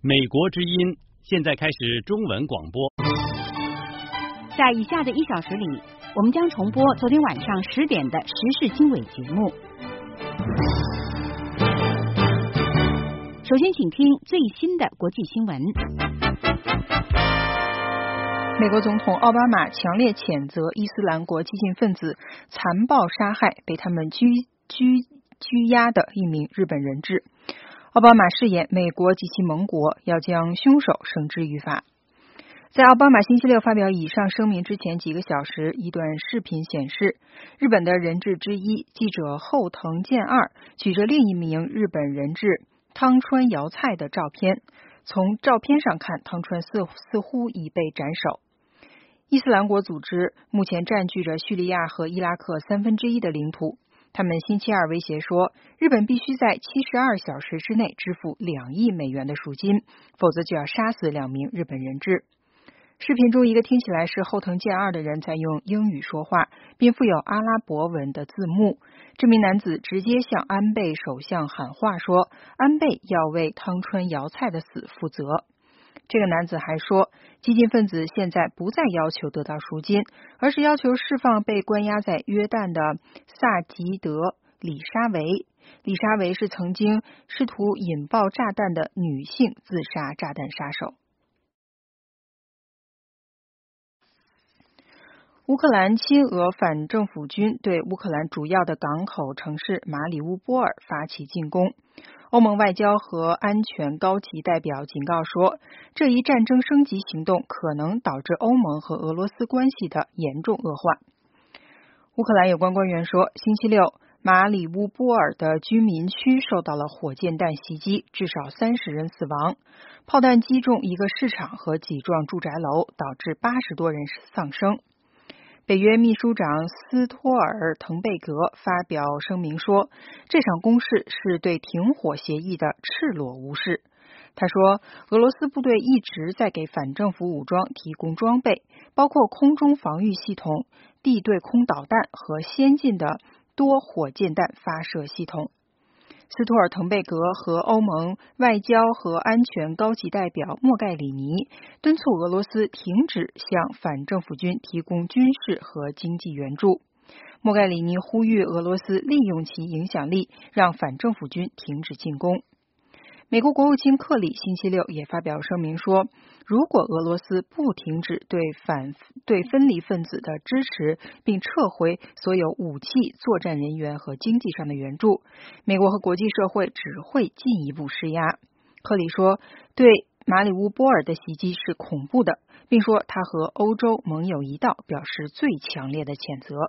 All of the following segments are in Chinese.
美国之音现在开始中文广播。 在以下的1小时里，我们将重播昨天晚上10点的时事经纬节目。首先请听最新的国际新闻。 美国总统奥巴马强烈谴责伊斯兰国激进分子残暴杀害被他们拘押的一名日本人质。奥巴马誓言美国及其盟国要将凶手绳之于法。在奥巴马星期六发表以上声明之前几个小时，一段视频显示，日本的人质之一记者后藤健二举着另一名日本人质汤川遥菜的照片。从照片上看，汤川似乎已被斩首。伊斯兰国组织目前占据着叙利亚和伊拉克1/3的领土。他们星期二威胁说，日本必须在72小时之内支付2亿美元的赎金，否则就要杀死2名日本人质。视频中，一个听起来是后藤健二的人在用英语说话，并附有阿拉伯文的字幕。这名男子直接向安倍首相喊话说，安倍要为汤川遥菜的死负责。这个男子还说，激进分子现在不再要求得到赎金，而是要求释放被关押在约旦的萨吉德·里沙维。里沙维是曾经试图引爆炸弹的女性自杀炸弹杀手。乌克兰亲俄反政府军对乌克兰主要的港口城市马里乌波尔发起进攻。欧盟外交和安全高级代表警告说，这一战争升级行动可能导致欧盟和俄罗斯关系的严重恶化。乌克兰有关官员说，星期六马里乌波尔的居民区受到了火箭弹袭击，至少30人死亡。炮弹击中一个市场和几幢住宅楼，导致80多人丧生。北约秘书长斯托尔滕贝格发表声明说，这场攻势是对停火协议的赤裸无视。他说，俄罗斯部队一直在给反政府武装提供装备，包括空中防御系统、地对空导弹和先进的多火箭弹发射系统。斯托尔滕贝格和欧盟外交和安全高级代表莫盖里尼敦促俄罗斯停止向反政府军提供军事和经济援助。莫盖里尼呼吁俄罗斯利用其影响力，让反政府军停止进攻。美国国务卿克里星期六也发表声明说，如果俄罗斯不停止对分离分子的支持，并撤回所有武器、作战人员和经济上的援助，美国和国际社会只会进一步施压。克里说，对马里乌波尔的袭击是恐怖的，并说他和欧洲盟友一道表示最强烈的谴责。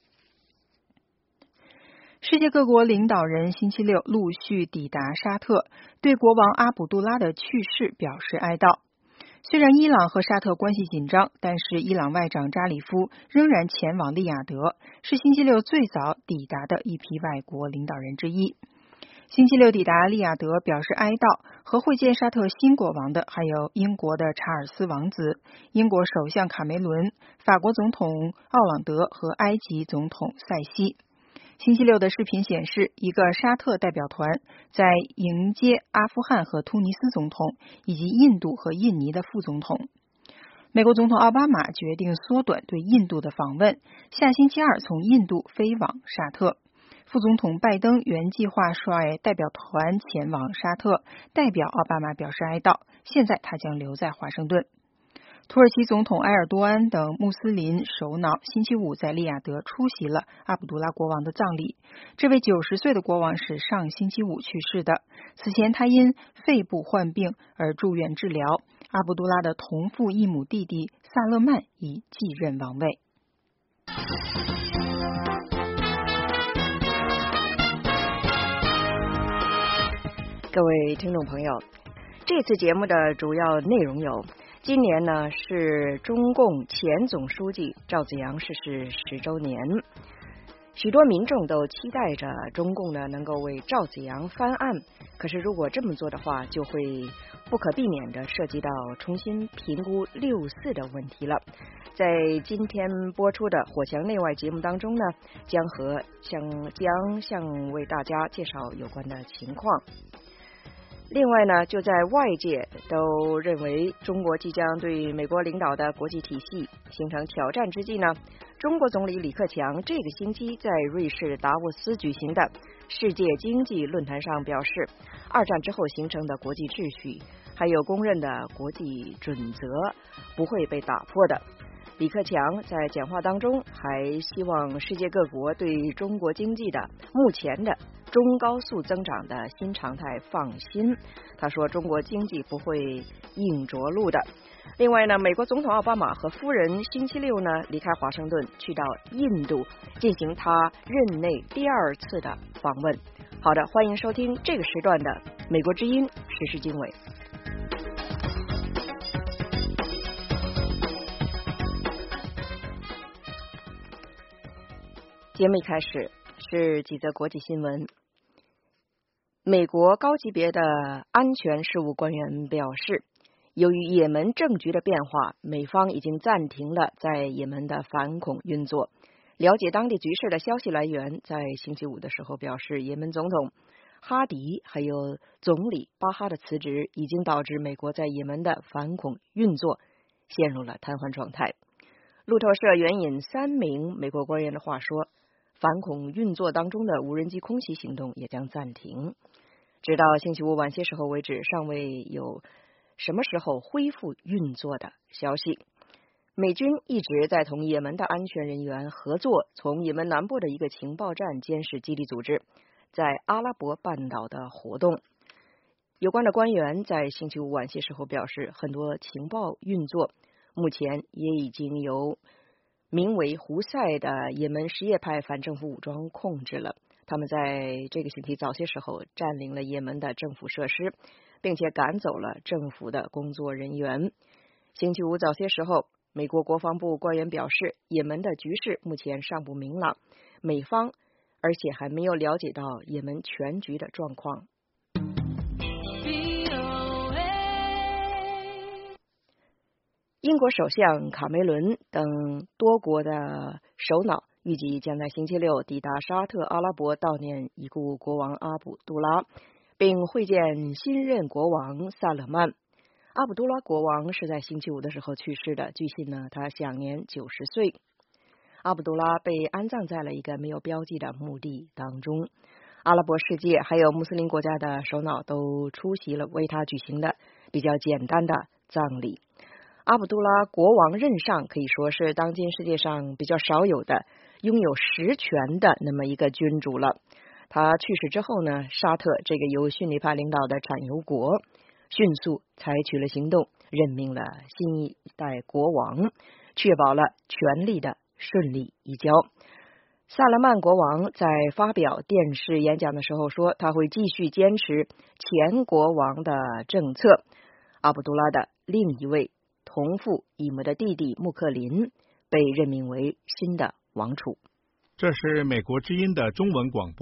世界各国领导人星期六陆续抵达沙特，对国王阿卜杜拉的去世表示哀悼。虽然伊朗和沙特关系紧张，但是伊朗外长扎里夫仍然前往利雅得，是星期六最早抵达的一批外国领导人之一。星期六抵达利雅得表示哀悼和会见沙特新国王的还有英国的查尔斯王子、英国首相卡梅伦、法国总统奥朗德和埃及总统塞西。星期六的视频显示，一个沙特代表团在迎接阿富汗和突尼斯总统，以及印度和印尼的副总统。美国总统奥巴马决定缩短对印度的访问，下星期二从印度飞往沙特。副总统拜登原计划率代表团前往沙特，代表奥巴马表示哀悼，现在他将留在华盛顿。土耳其总统埃尔多安等穆斯林首脑星期五在利雅得出席了阿卜杜拉国王的葬礼。这位90岁的国王是上星期五去世的，此前他因肺部患病而住院治疗。阿卜杜拉的同父异母弟弟萨勒曼已继任王位。 各位听众朋友，这次节目的主要内容有：今年呢是中共前总书记赵紫阳逝世10周年，许多民众都期待着中共呢能够为赵紫阳翻案，可是如果这么做的话，就会不可避免的涉及到重新评估6·4的问题了。在今天播出的火墙内外节目当中呢，将向为大家介绍有关的情况。 另外呢，就在外界都认为中国即将对美国领导的国际体系形成挑战之际呢，中国总理李克强这个星期在瑞士达沃斯举行的世界经济论坛上表示，二战之后形成的国际秩序还有公认的国际准则不会被打破的。李克强在讲话当中还希望世界各国对中国经济的目前的中高速增长的新常态放心。他说中国经济不会硬着陆的。另外呢，美国总统奥巴马和夫人星期六呢离开华盛顿，去到印度进行他任内第二次的访问。好的，欢迎收听这个时段的美国之音时事经纬。节目一开始是几则国际新闻。美国高级别的安全事务官员表示，由于也门政局的变化，美方已经暂停了在也门的反恐运作。了解当地局势的消息来源在星期五的时候表示，也门总统哈迪还有总理巴哈的辞职已经导致美国在也门的反恐运作陷入了瘫痪状态。路透社援引3名美国官员的话说，反恐运作当中的无人机空袭行动也将暂停，直到星期五晚些时候为止，尚未有什么时候恢复运作的消息。美军一直在同也门的安全人员合作，从也门南部的一个情报站监视基地组织在阿拉伯半岛的活动。有关的官员在星期五晚些时候表示，很多情报运作目前也已经由名为胡塞的也门什叶派反政府武装控制了。他们在这个星期早些时候占领了也门的政府设施，并且赶走了政府的工作人员。星期五早些时候，美国国防部官员表示，也门的局势目前尚不明朗，美方而且还没有了解到也门全局的状况。英国首相卡梅伦等多国的首脑预计将在星期六抵达沙特阿拉伯悼念已故国王阿卜杜拉，并会见新任国王萨勒曼。阿卜杜拉国王是在星期五的时候去世的，据悉呢，他享年90岁。阿卜杜拉被安葬在了一个没有标记的墓地当中。阿拉伯世界还有穆斯林国家的首脑都出席了为他举行的比较简单的葬礼。阿卜杜拉国王任上可以说是当今世界上比较少有的拥有实权的那么一个君主了。他去世之后呢，沙特这个由逊尼派领导的产油国迅速采取了行动，任命了新一代国王，确保了权力的顺利移交。萨勒曼国王在发表电视演讲的时候说，他会继续坚持前国王的政策。阿卜杜拉的另一位同父异母的弟弟穆克林被任命为新的王储。 这是美国之音的中文广播。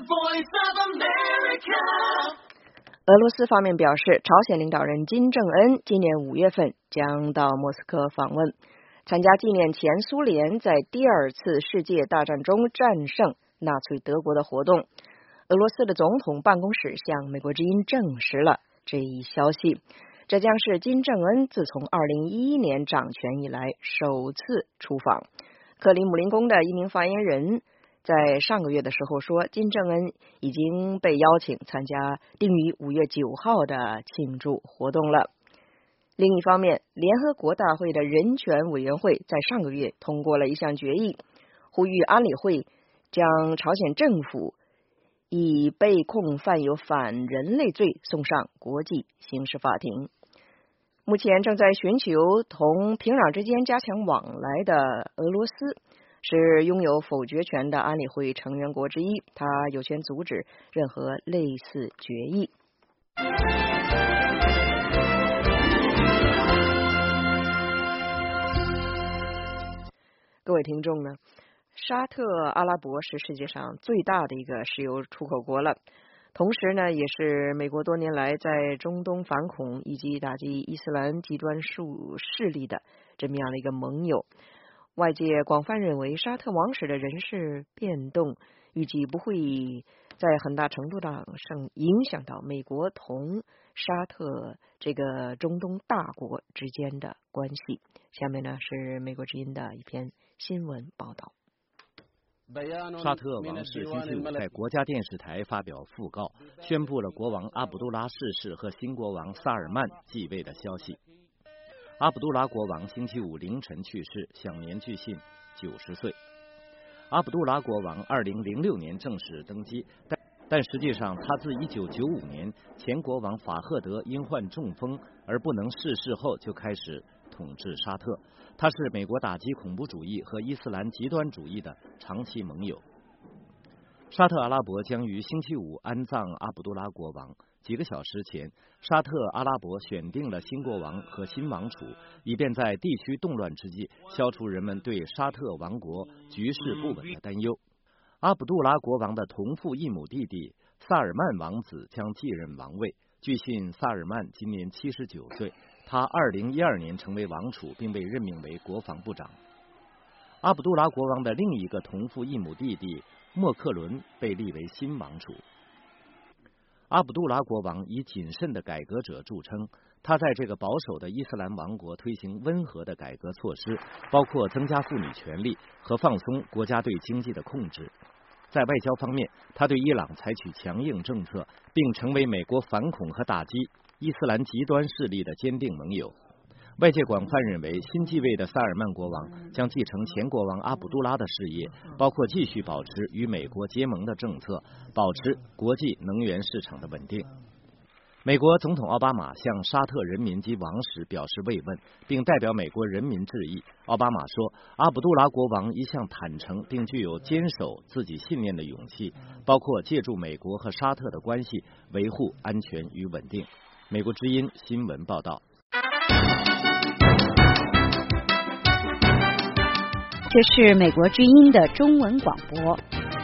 俄罗斯方面表示，朝鲜领导人金正恩今年5月份将到莫斯科访问，参加纪念前苏联在第二次世界大战中战胜纳粹德国的活动。俄罗斯的总统办公室向美国之音证实了这一消息。这将是金正恩自从2011年掌权以来首次出访。克里姆林宫的一名发言人在上个月的时候说，金正恩已经被邀请参加定于5月9号的庆祝活动了。另一方面，联合国大会的人权委员会在上个月通过了一项决议，呼吁安理会将朝鲜政府以被控犯有反人类罪送上国际刑事法庭。目前正在寻求同平壤之间加强往来的俄罗斯是拥有否决权的安理会成员国之一，它有权阻止任何类似决议。各位听众呢，沙特阿拉伯是世界上最大的一个石油出口国了，同时呢，也是美国多年来在中东反恐以及打击伊斯兰极端势力的这么样的一个盟友。外界广泛认为，沙特王室的人事变动预计不会在很大程度上影响到美国同沙特这个中东大国之间的关系。下面呢是美国之音的一篇新闻报道。 沙特王室星期五在国家电视台发表讣告，宣布了国王阿卜杜拉逝世和新国王萨尔曼继位的消息。阿卜杜拉国王星期五凌晨去世，享年据信90岁。阿卜杜拉国王2006年正式登基，但实际上他自1995年前国王法赫德因患中风而不能逝世后就开始统治沙特。他是美国打击恐怖主义和伊斯兰极端主义的长期盟友。沙特阿拉伯将于星期五安葬阿卜杜拉国王。几个小时前，沙特阿拉伯选定了新国王和新王储，以便在地区动乱之际消除人们对沙特王国局势不稳的担忧。阿卜杜拉国王的同父异母弟弟萨尔曼王子将继任王位。据信，萨尔曼今年79岁，他2012年成为王储，并被任命为国防部长。阿卜杜拉国王的另一个同父异母弟弟莫克伦被立为新王储。阿卜杜拉国王以谨慎的改革者著称，他在这个保守的伊斯兰王国推行温和的改革措施，包括增加妇女权利和放松国家对经济的控制。在外交方面，他对伊朗采取强硬政策，并成为美国反恐和打击伊斯兰极端势力的坚定盟友。外界广泛认为，新继位的萨尔曼国王将继承前国王阿卜杜拉的事业，包括继续保持与美国结盟的政策，保持国际能源市场的稳定。美国总统奥巴马向沙特人民及王室表示慰问，并代表美国人民致意。奥巴马说，阿卜杜拉国王一向坦诚并具有坚守自己信念的勇气，包括借助美国和沙特的关系维护安全与稳定。美国之音新闻报道。 这是美国之音的中文广播。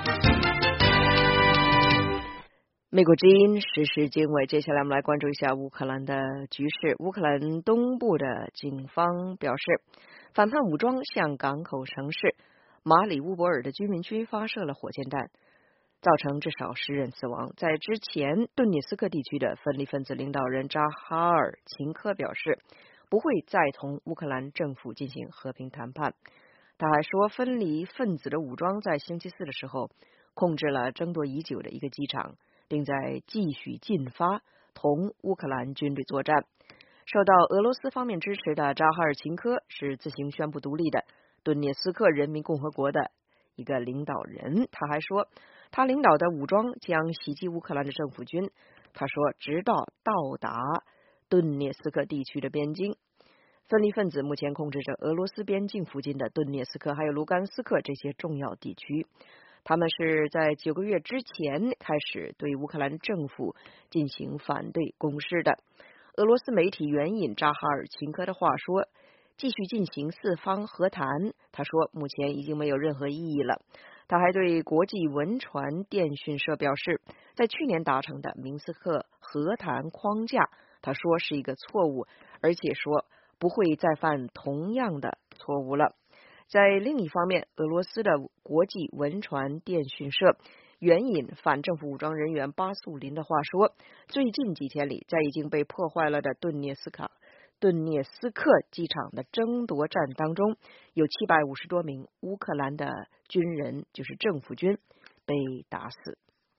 美国之音时事经纬，接下来我们来关注一下乌克兰的局势。乌克兰东部的警方表示，反叛武装向港口城市马里乌波尔的居民区发射了火箭弹，造成至少10人死亡。在之前，顿涅斯克地区的分离分子领导人扎哈尔琴科表示，不会再同乌克兰政府进行和平谈判。他还说，分离分子的武装在星期四的时候控制了争夺已久的一个机场，并在继续进发同乌克兰军队作战。受到俄罗斯方面支持的扎哈尔琴科是自行宣布独立的顿涅斯克人民共和国的一个领导人。他还说，他领导的武装将袭击乌克兰的政府军。他说，直到到达顿涅斯克地区的边境。分离分子目前控制着俄罗斯边境附近的顿涅斯克还有卢甘斯克这些重要地区。他们是在9个月之前开始对乌克兰政府进行反对攻势的。俄罗斯媒体援引扎哈尔琴科的话说，继续进行4方和谈。他说，目前已经没有任何意义了。他还对国际文传电讯社表示，在去年达成的明斯克和谈框架，他说是一个错误，而且说不会再犯同样的错误了。在另一方面，俄罗斯的国际文传电讯社援引反政府武装人员巴素林的话说，最近几天里，在已经被破坏了的顿涅斯克机场的争夺战当中，有750多名乌克兰的军人，就是政府军，被打死。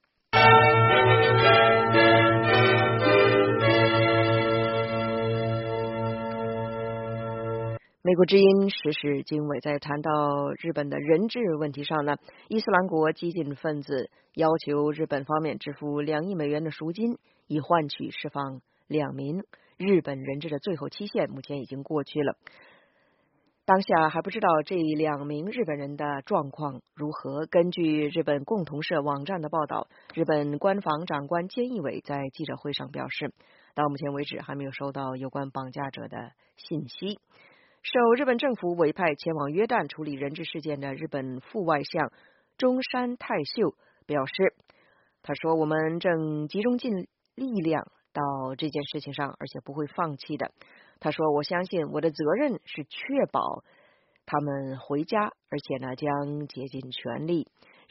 美国之音时事经纬在谈到日本的人质问题上呢，伊斯兰国激进分子要求日本方面支付2亿美元的赎金，以换取释放2名日本人质的最后期限目前已经过去了。当下还不知道这2名日本人的状况如何。根据日本共同社网站的报道，日本官房长官菅义伟在记者会上表示，到目前为止还没有收到有关绑架者的信息。受日本政府委派前往约旦处理人质事件的日本副外相中山泰秀表示，他说，我们正集中尽力量到这件事情上，而且不会放弃的。他说，我相信我的责任是确保他们回家，而且呢将竭尽全力。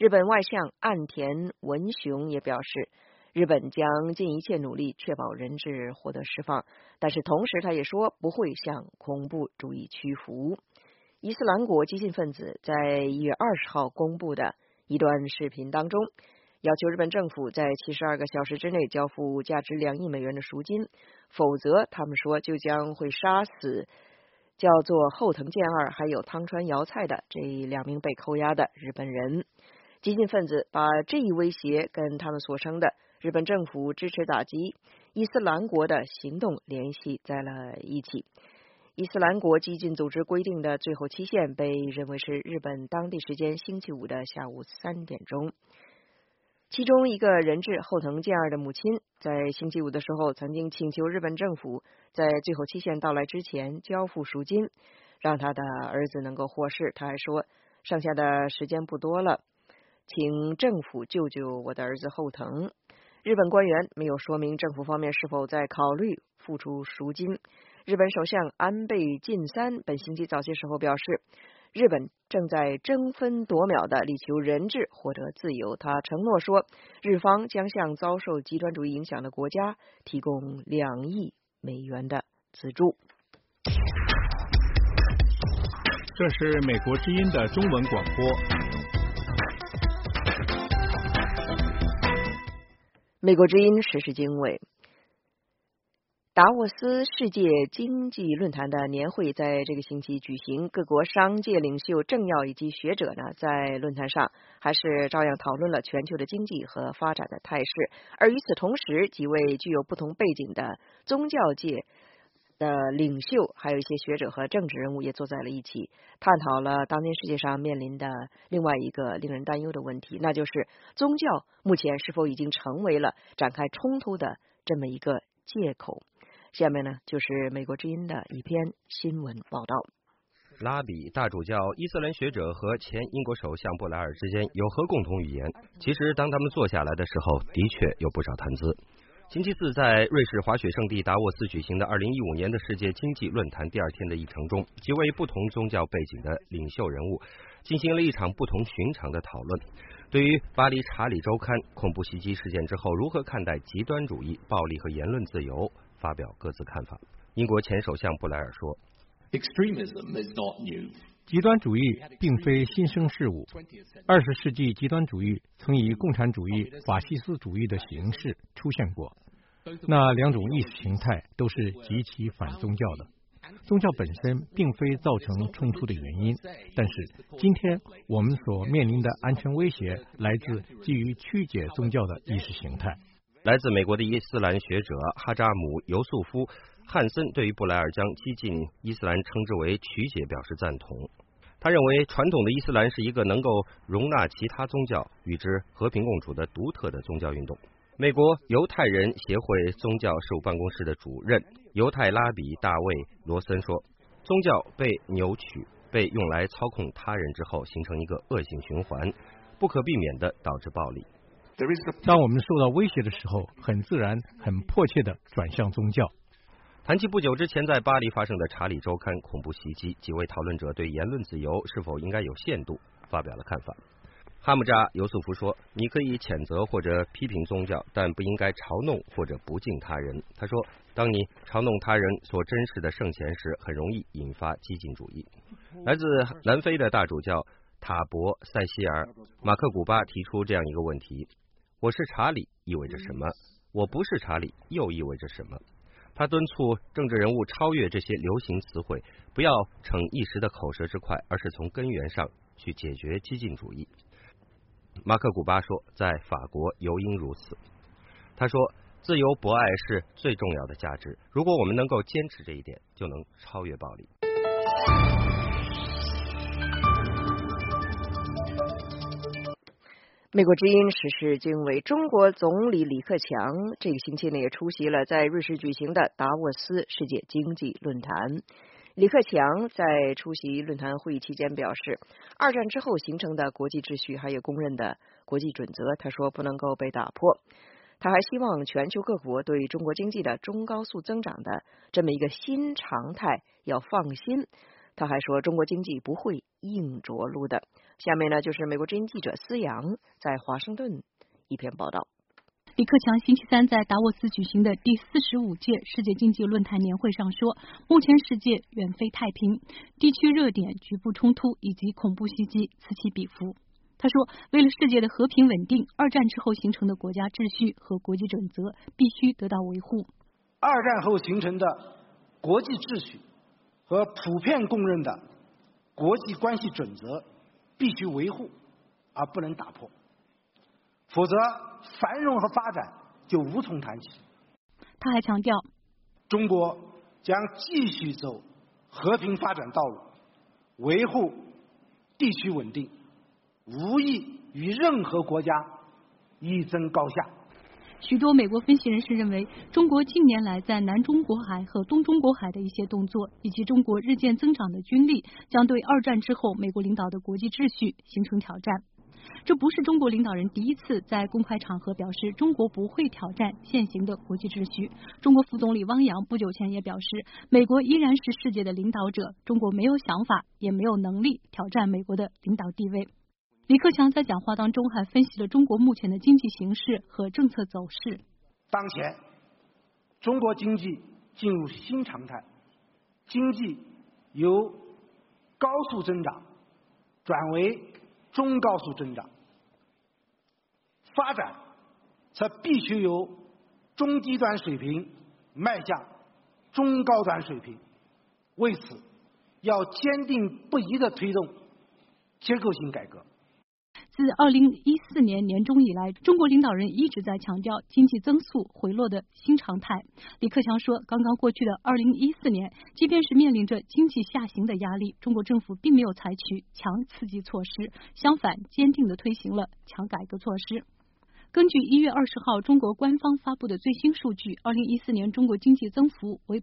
日本外相岸田文雄也表示，日本将尽一切努力确保人质获得释放，但是同时他也说不会向恐怖主义屈服。伊斯兰国激进分子在1月20号公布的一段视频当中，要求日本政府在72个小时之内交付价值2亿美元的赎金，否则他们说就将会杀死叫做后藤健二还有汤川遥菜的这2名被扣押的日本人。激进分子把这一威胁跟他们所称的日本政府支持打击伊斯兰国的行动联系在了一起。伊斯兰国激进组织规定的最后期限被认为是日本当地时间星期五的下午3点钟。其中一个人质后藤健二的母亲在星期五的时候曾经请求日本政府在最后期限到来之前交付赎金，让他的儿子能够获释。他还说，剩下的时间不多了，请政府救救我的儿子后藤。日本官员没有说明政府方面是否在考虑付出赎金。日本首相安倍晋三本星期早些时候表示，日本正在争分夺秒地力求人质获得自由。他承诺说，日方将向遭受极端主义影响的国家提供2亿美元的资助。 这是美国之音的中文广播。 美国之音时事经纬。达沃斯世界经济论坛的年会在这个星期举行，各国商界领袖、政要以及学者呢，在论坛上还是照样讨论了全球的经济和发展的态势。而与此同时，几位具有不同背景的宗教界的领袖，还有一些学者和政治人物也坐在了一起，探讨了当今世界上面临的另外一个令人担忧的问题，那就是宗教目前是否已经成为了展开冲突的这么一个借口。下面呢，就是美国之音的一篇新闻报道。 拉比、大主教、伊斯兰学者和前英国首相布莱尔之间有何共同语言？其实当他们坐下来的时候，的确有不少谈资。星期四在瑞士滑雪胜地达沃斯举行的2015年的世界经济论坛第2天的议程中，几位不同宗教背景的领袖人物进行了一场不同寻常的讨论，对于巴黎查理周刊恐怖袭击事件之后如何看待极端主义、暴力和言论自由发表各自看法。英国前首相布莱尔说， 极端主义并非新生事物。20世纪极端主义曾以共产主义、法西斯主义的形式出现过，那2种意识形态都是极其反宗教的。宗教本身并非造成冲突的原因，但是今天我们所面临的安全威胁来自基于曲解宗教的意识形态。 来自美国的伊斯兰学者哈扎姆·尤素夫·汉森对于布莱尔将激进伊斯兰称之为曲解表示赞同。他认为传统的伊斯兰是一个能够容纳其他宗教与之和平共处的独特的宗教运动。美国犹太人协会宗教事务办公室的主任犹太拉比大卫·罗森说，宗教被扭曲，被用来操控他人之后，形成一个恶性循环，不可避免地导致暴力。 当我们受到威胁的时候，很自然、很迫切地转向宗教。 谈及不久之前在巴黎发生的查理周刊恐怖袭击，几位讨论者对言论自由是否应该有限度发表了看法。哈姆扎·尤素夫说，你可以谴责或者批评宗教，但不应该嘲弄或者不敬他人。他说，当你嘲弄他人所珍视的圣贤时，很容易引发激进主义。来自南非的大主教塔博·塞西尔·马克古巴提出这样一个问题：我是查理意味着什么？我不是查理又意味着什么？他敦促政治人物超越这些流行词汇，不要逞一时的口舌之快，而是从根源上去解决激进主义。马克古巴说，在法国尤应如此。他说，自由博爱是最重要的价值，如果我们能够坚持这一点，就能超越暴力。 美国之音时事经纬，中国总理李克强这个星期呢也出席了在瑞士举行的达沃斯世界经济论坛。李克强在出席论坛会议期间表示，二战之后形成的国际秩序还有公认的国际准则，他说不能够被打破。他还希望全球各国对中国经济的中高速增长的这么一个新常态要放心。他还说，中国经济不会硬着陆的。下面呢，就是美国之音记者思阳在华盛顿一篇报道。 李克强星期三在达沃斯举行的第45届世界经济论坛年会上说，目前世界远非太平，地区热点、局部冲突以及恐怖袭击此起彼伏。他说，为了世界的和平稳定，二战之后形成的国家秩序和国际准则必须得到维护。 二战后形成的国际秩序和普遍公认的国际关系准则必须维护，而不能打破，否则繁荣和发展就无从谈起。 他还强调， 中国将继续走和平发展道路，维护地区稳定，无意与任何国家一争高下。 许多美国分析人士认为，中国近年来在南中国海和东中国海的一些动作，以及中国日渐增长的军力，将对二战之后美国领导的国际秩序形成挑战。这不是中国领导人第一次在公开场合表示中国不会挑战现行的国际秩序。中国副总理汪洋不久前也表示，美国依然是世界的领导者，中国没有想法也没有能力挑战美国的领导地位。李克强在讲话当中还分析了中国目前的经济形势和政策走势。 当前中国经济进入新常态，经济由高速增长转为中高速增长，发展则必须由中低端水平迈向中高端水平。为此，要坚定不移地推动结构性改革。 自2014年年中以来，中国领导人一直在强调经济增速回落的新常态。李克强说，刚刚过去的2014年，即便是面临着经济下行的压力，中国政府并没有采取强刺激措施，相反，坚定地推行了强改革措施。根据1月20号中国官方发布的最新数据，2014年中国经济增幅为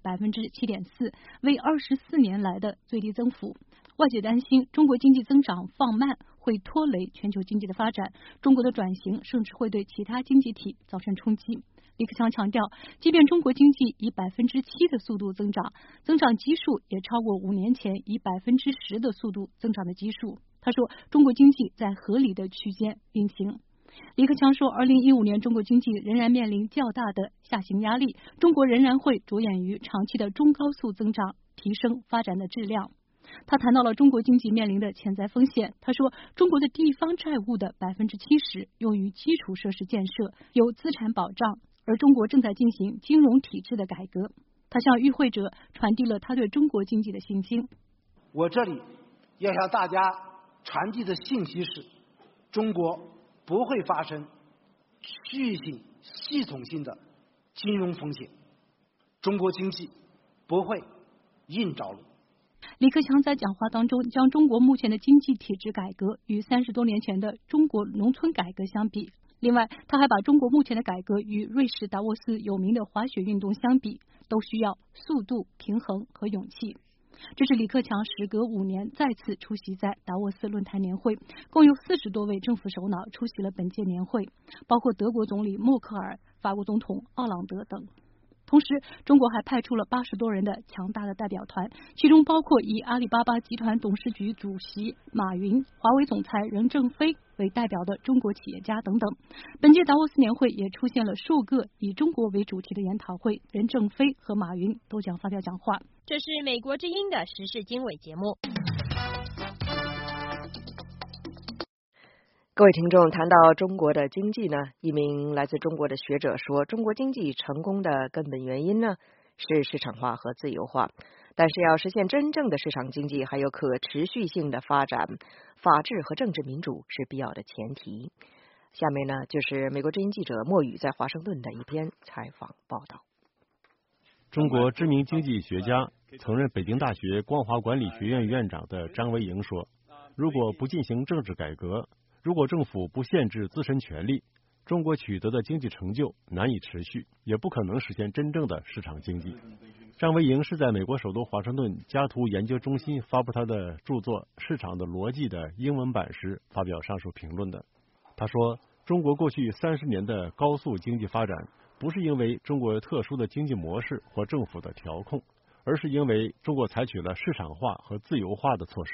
7.4%， 为24年来的最低增幅。外界担心中国经济增长放慢会拖累全球经济的发展，中国的转型甚至会对其他经济体造成冲击。李克强强调，即便中国经济以 7% 的速度增长，增长基数也超过5年前以 10% 的速度增长的基数。他说，中国经济在合理的区间运行。李克强说，2015年中国经济仍然面临较大的下行压力，中国仍然会着眼于长期的中高速增长，提升发展的质量。他谈到了中国经济面临的潜在风险。他说，中国的地方债务的 70% 用于基础设施建设，有资产保障，而中国正在进行金融体制的改革。他向与会者传递了他对中国经济的信心。 我这里要向大家传递的信息是，中国不会发生区域性、系统性的金融风险，中国经济不会硬着陆。 李克强在讲话当中将中国目前的经济体制改革与30多年前的中国农村改革相比，另外他还把中国目前的改革与瑞士达沃斯有名的滑雪运动相比，都需要速度、平衡和勇气。这是李克强时隔5年再次出席在达沃斯论坛年会，共有40多位政府首脑出席了本届年会，包括德国总理默克尔、法国总统奥朗德等。同时，中国还派出了80多人的强大的代表团，其中包括以阿里巴巴集团董事局主席马云、华为总裁任正非为代表的中国企业家等等。本届达沃斯年会也出现了数个以中国为主题的研讨会，任正非和马云都将发表讲话。 这是美国之音的时事经纬节目。 各位听众，谈到中国的经济呢，一名来自中国的学者说，中国经济成功的根本原因呢是市场化和自由化，但是要实现真正的市场经济，还有可持续性的发展，法治和政治民主是必要的前提。下面呢，就是美国之音记者莫宇在华盛顿的一篇采访报道。 中国知名经济学家、曾任北京大学光华管理学院院长的张维迎说，如果不进行政治改革，如果政府不限制自身权利，中国取得的经济成就难以持续，也不可能实现真正的市场经济。张维迎是在美国首都华盛顿加图研究中心发布他的著作《市场的逻辑》的英文版时发表上述评论的。他说，中国过去30年的高速经济发展，不是因为中国特殊的经济模式或政府的调控，而是因为中国采取了市场化和自由化的措施。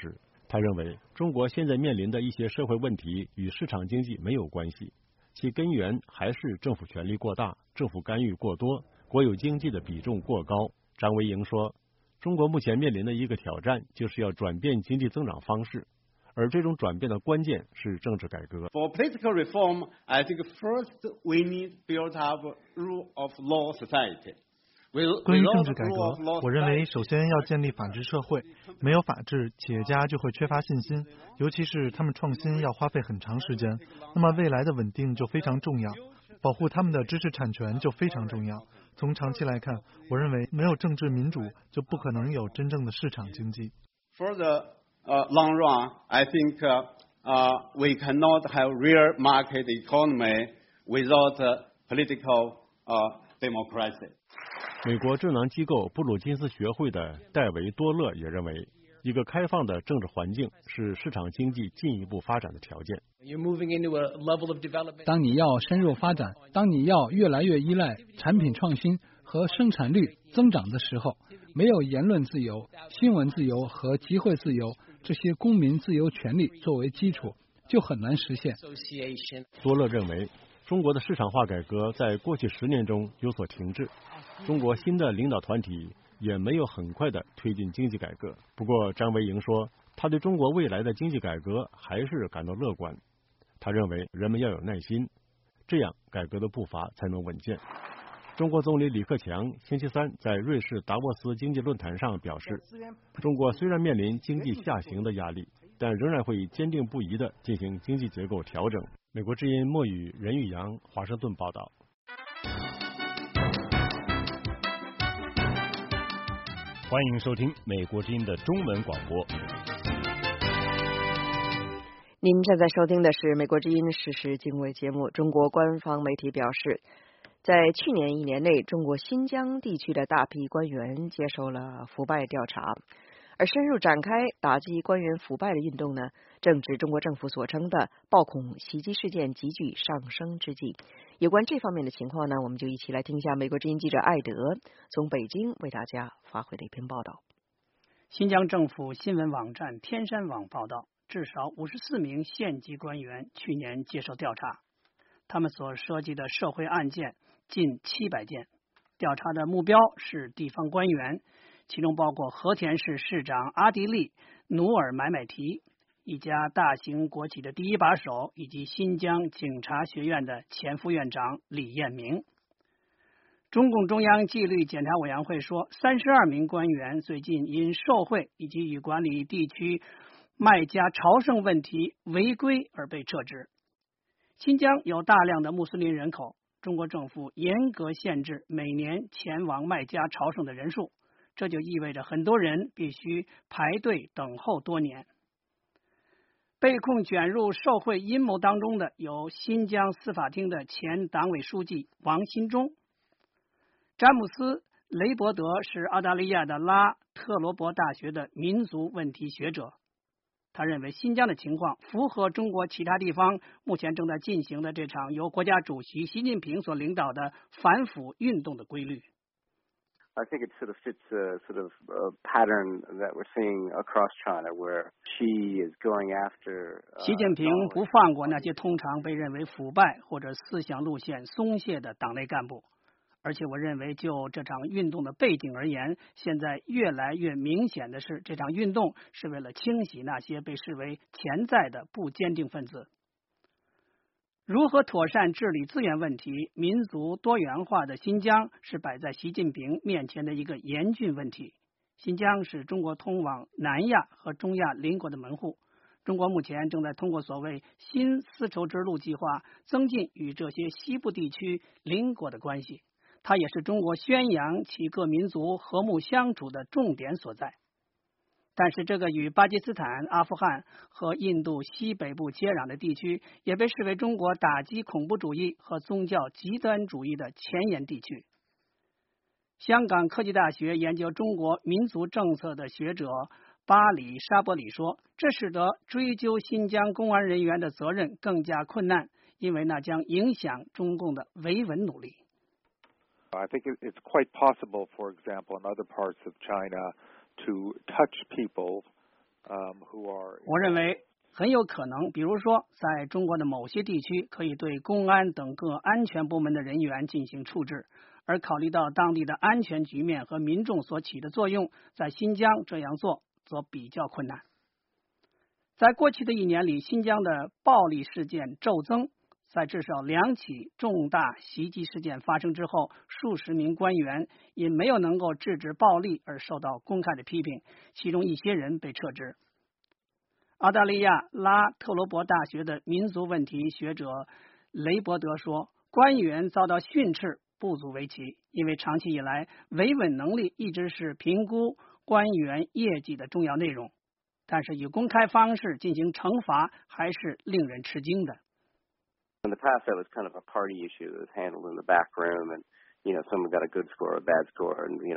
他认为，中国现在面临的一些社会问题与市场经济没有关系，其根源还是政府权力过大、政府干预过多、国有经济的比重过高。张维迎说，中国目前面临的一个挑战就是要转变经济增长方式，而这种转变的关键是政治改革。 For political reform, I think first we need build up rule of law society. 关于政治改革，我认为首先要建立法治社会。没有法治，企业家就会缺乏信心，尤其是他们创新要花费很长时间。那么未来的稳定就非常重要，保护他们的知识产权就非常重要。从长期来看，我认为没有政治民主，就不可能有真正的市场经济。 For the long run, I think we cannot have real market economy without political democracy. 美国智囊机构布鲁金斯学会的戴维·多勒也认为，一个开放的政治环境是市场经济进一步发展的条件。 当你要深入发展，当你要越来越依赖产品创新和生产率增长的时候，没有言论自由、新闻自由和集会自由这些公民自由权利作为基础，就很难实现。 多勒认为，中国的市场化改革在过去10年中有所停滞，中国新的领导团体也没有很快的推进经济改革。不过张维迎说，他对中国未来的经济改革还是感到乐观。他认为人们要有耐心，这样改革的步伐才能稳健。中国总理李克强星期3在瑞士达沃斯经济论坛上表示，中国虽然面临经济下行的压力，但仍然会坚定不移地进行经济结构调整。美国之音莫宇、任玉阳，华盛顿报道。 欢迎收听美国之音的中文广播。 您正在收听的是美国之音时事经纬节目。中国官方媒体表示，在去年1年内，中国新疆地区的大批官员接受了腐败调查，而深入展开打击官员腐败的运动呢，正值中国政府所称的暴恐袭击事件急剧上升之际。有关这方面的情况呢，我们就一起来听一下美国之音记者艾德从北京为大家发回的一篇报道。 新疆政府新闻网站天山网报道，至少54名县级官员去年接受调查，他们所涉及的社会案件近700件，调查的目标是地方官员，其中包括和田市市长阿迪利·努尔买买提，一家大型国企的第一把手，以及新疆警察学院的前副院长李彦明。中共中央纪律检查委员会说，32名官员最近因受贿以及与管理地区麦加朝圣问题违规而被撤职。新疆有大量的穆斯林人口，中国政府严格限制每年前往麦加朝圣的人数，这就意味着很多人必须排队等候多年。被控卷入受贿阴谋当中的有新疆司法厅的前党委书记王新忠。詹姆斯·雷伯德是澳大利亚的拉特罗伯大学的民族问题学者，他认为新疆的情况符合中国其他地方目前正在进行的这场由国家主席习近平所领导的反腐运动的规律。 I think it sort of fits a sort of a pattern that we're seeing across China, where Xi is going after. 习近平不放过那些通常被认为腐败或者思想路线松懈的党内干部，而且我认为就这场运动的背景而言，现在越来越明显的是，这场运动是为了清洗那些被视为潜在的不坚定分子。如何妥善治理资源问题，民族多元化的新疆是摆在习近平面前的一个严峻问题。新疆是中国通往南亚和中亚邻国的门户，中国目前正在通过所谓新丝绸之路计划增进与这些西部地区邻国的关系，它也是中国宣扬其各民族和睦相处的重点所在。但是这个与巴基斯坦、阿富汗和印度西北部接壤的地区，也被视为中国打击恐怖主义和宗教极端主义的前沿地区。香港科技大学研究中国民族政策的学者巴里沙伯里说，这使得追究新疆公安人员的责任更加困难，因为那将影响中共的维稳努力。 I think it's quite possible, for example, in other parts of China, to touch people 我认为很有可能，比如说在中国的某些地区可以对公安等各安全部门的人员进行处置，而考虑到当地的安全局面和民众所起的作用，在新疆这样做则比较困难。在过去的1年里，新疆的暴力事件骤增，在至少2起重大袭击事件发生之后，数十名官员因没有能够制止暴力而受到公开的批评，其中一些人被撤职。澳大利亚拉特罗伯大学的民族问题学者雷伯德说，官员遭到训斥不足为奇，因为长期以来维稳能力一直是评估官员业绩的重要内容，但是以公开方式进行惩罚还是令人吃惊的。 In the past, that was kind of a party issue that was handled in the back room, and someone got a good score or a bad score, and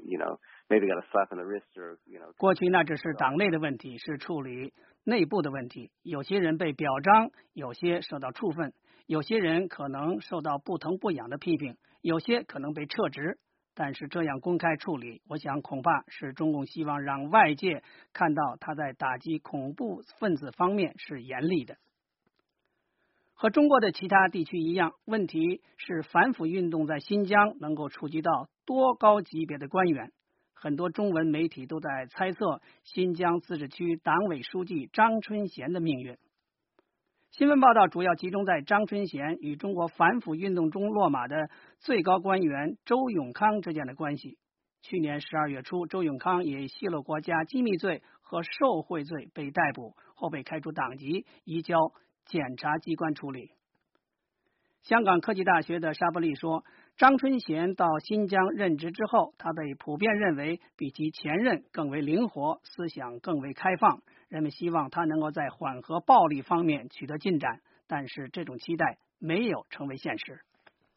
maybe got a slap in the wrist or 过去那只是党内的问题，是处理内部的问题。有些人被表彰，有些受到处分，有些人可能受到不疼不痒的批评，有些可能被撤职。但是这样公开处理，我想恐怕是中共希望让外界看到他在打击恐怖分子方面是严厉的。和中国的其他地区一样，问题是反腐运动在新疆能够触及到多高级别的官员。很多中文媒体都在猜测新疆自治区党委书记张春贤的命运。新闻报道主要集中在张春贤与中国反腐运动中落马的最高官员周永康之间的关系。去年12月初，周永康以泄露国家机密罪和受贿罪被逮捕，后被开除党籍，移交检察机关处理。香港科技大学的沙伯利说，张春贤到新疆任职之后，他被普遍认为比其前任更为灵活，思想更为开放，人们希望他能够在缓和暴力方面取得进展，但是这种期待没有成为现实。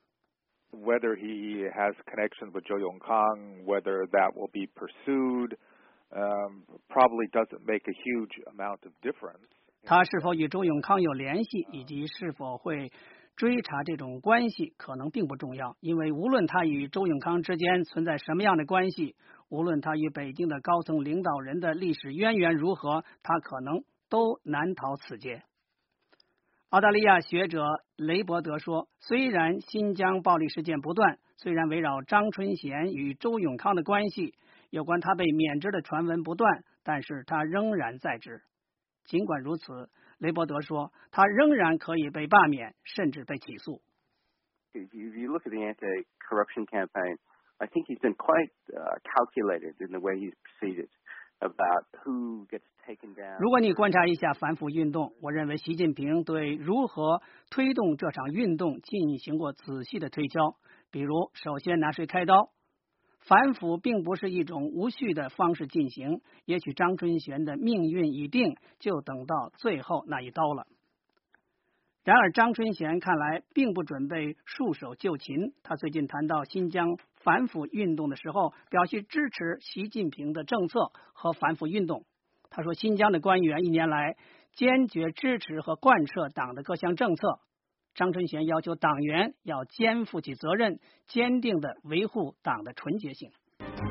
Whether he has connections with Zhou Yongkang, whether that will be pursued, probably doesn't make a huge amount of difference. 他是否与周永康有联系，以及是否会追查这种关系，可能并不重要，因为无论他与周永康之间存在什么样的关系，无论他与北京的高层领导人的历史渊源如何，他可能都难逃此劫。澳大利亚学者雷伯德说，虽然新疆暴力事件不断，虽然围绕张春贤与周永康的关系，有关他被免职的传闻不断，但是他仍然在职。尽管如此，雷伯德说，他仍然可以被罢免，甚至被起诉。 If you look at the anti-corruption campaign, I think he's been quite calculated in the way he's proceeded about who gets taken down. 如果你观察一下反腐运动，我认为习近平对如何推动这场运动进行过仔细的推敲，比如首先拿谁开刀。反腐并不是一种无序的方式进行，也许张春贤的命运已定，就等到最后那一刀了。然而张春贤看来并不准备束手就擒，他最近谈到新疆反腐运动的时候，表示支持习近平的政策和反腐运动。他说，新疆的官员1年来坚决支持和贯彻党的各项政策。张春贤要求党员要肩负起责任，坚定地维护党的纯洁性。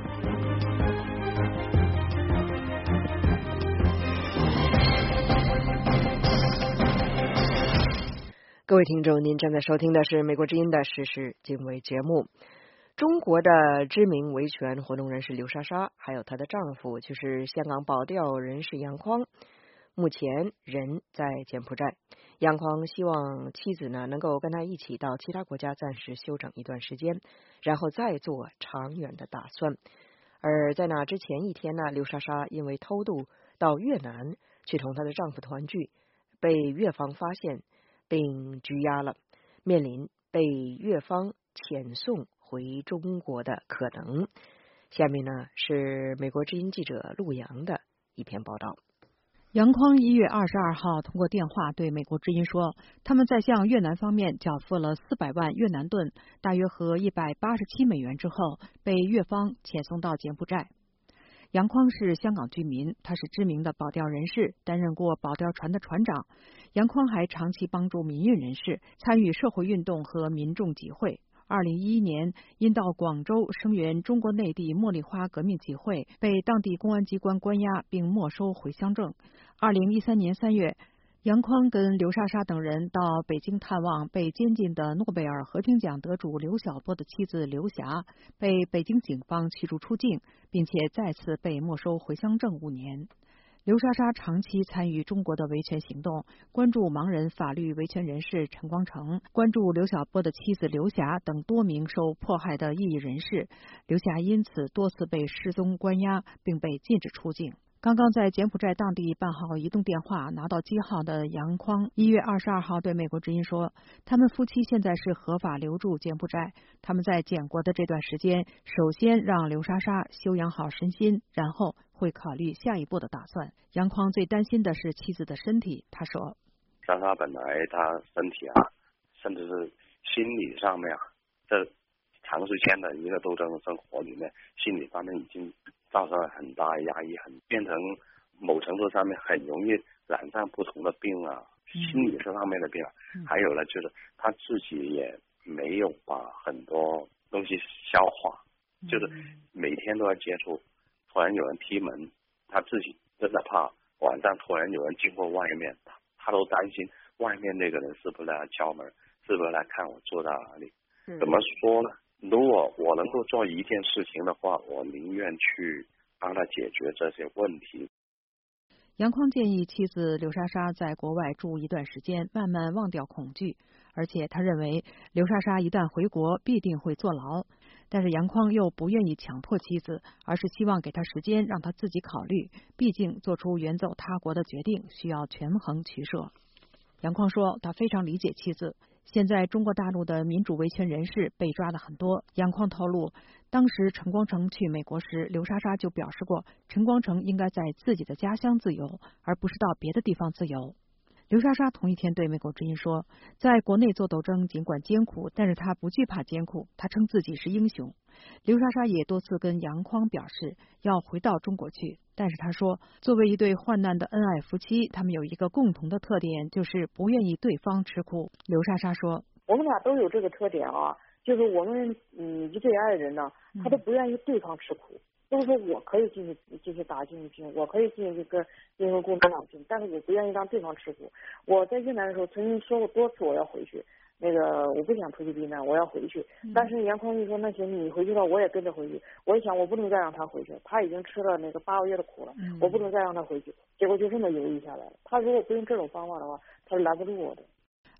各位听众，您正在收听的是美国之音的时事经纬节目。中国的知名维权活动人士刘莎莎，还有她的丈夫，就是香港保钓人士杨匡，目前人在柬埔寨。杨匡希望妻子呢能够跟他一起到其他国家暂时休整一段时间，然后再做长远的打算。而在那之前一天呢，刘莎莎因为偷渡到越南去同她的丈夫团聚，被越方发现并拘押了，面临被越方遣送回中国的可能。下面呢是美国之音记者陆洋的一篇报道。 杨匡1月22号通过电话对美国之音说，他们在向越南方面缴付了400万越南盾，大约合187美元之后，被越方遣送到柬埔寨。杨匡是香港居民，他是知名的保钓人士，担任过保钓船的船长。杨匡还长期帮助民运人士，参与社会运动和民众集会。 2011年因到广州声援中国内地茉莉花革命集会，被当地公安机关关押并没收回乡证。2013年3月，杨匡跟刘莎莎等人到北京探望被监禁的诺贝尔和平奖得主刘晓波的妻子刘霞，被北京警方驱逐出境，并且再次被没收回乡证5年。刘莎莎长期参与中国的维权行动，关注盲人法律维权人士陈光诚，关注刘晓波的妻子刘霞等多名受迫害的异议人士。刘霞因此多次被失踪关押，并被禁止出境。刚刚在柬埔寨当地办好移动电话拿到机号的杨匡1月22号对美国之音说，他们夫妻现在是合法留住柬埔寨，他们在柬国的这段时间，首先让刘莎莎休养好身心，然后会考虑下一步的打算。杨匡最担心的是妻子的身体，他说， 莎莎本来她身体甚至是心理上面这长时间的一个斗争生活里面，心理方面已经造成了很大压抑，变成某程度上面很容易染上不同的病心理这方面的病还有呢，就是他自己也没有把很多东西消化，就是每天都要接触，突然有人踢门，他自己真的怕晚上突然有人经过外面，他都担心外面那个人是不是来敲门，是不是来看我坐在哪里。怎么说呢？如果我能够做一件事情的话，我宁愿去帮他解决这些问题。 杨匡建议妻子刘莎莎在国外住一段时间，慢慢忘掉恐惧，而且他认为刘莎莎一旦回国必定会坐牢。但是杨匡又不愿意强迫妻子，而是希望给他时间让他自己考虑，毕竟做出远走他国的决定需要权衡取舍。杨匡说，他非常理解妻子，现在中国大陆的民主维权人士被抓的很多。杨匡透露，当时陈光诚去美国时，刘莎莎就表示过，陈光诚应该在自己的家乡自由，而不是到别的地方自由。刘莎莎同一天对美国之音说，在国内做斗争尽管艰苦，但是她不惧怕艰苦，她称自己是英雄。刘莎莎也多次跟杨匡表示要回到中国去，但是她说，作为一对患难的恩爱夫妻，他们有一个共同的特点，就是不愿意对方吃苦。刘莎莎说， 我们俩都有这个特点就是我们一对爱人呢，他都不愿意对方吃苦。就是说我可以进去打进去拼，我可以进去跟共产党拼，但是我不愿意让对方吃苦。我在越南的时候曾经说过多次我要回去，我不想出去避难，我要回去。但是杨匡一说那行你回去了，我也跟着回去。我一想我不能再让他回去，他已经吃了8个月的苦了，我不能再让他回去。结果就这么犹豫下来了。他如果不用这种方法的话，他是拦不住我的。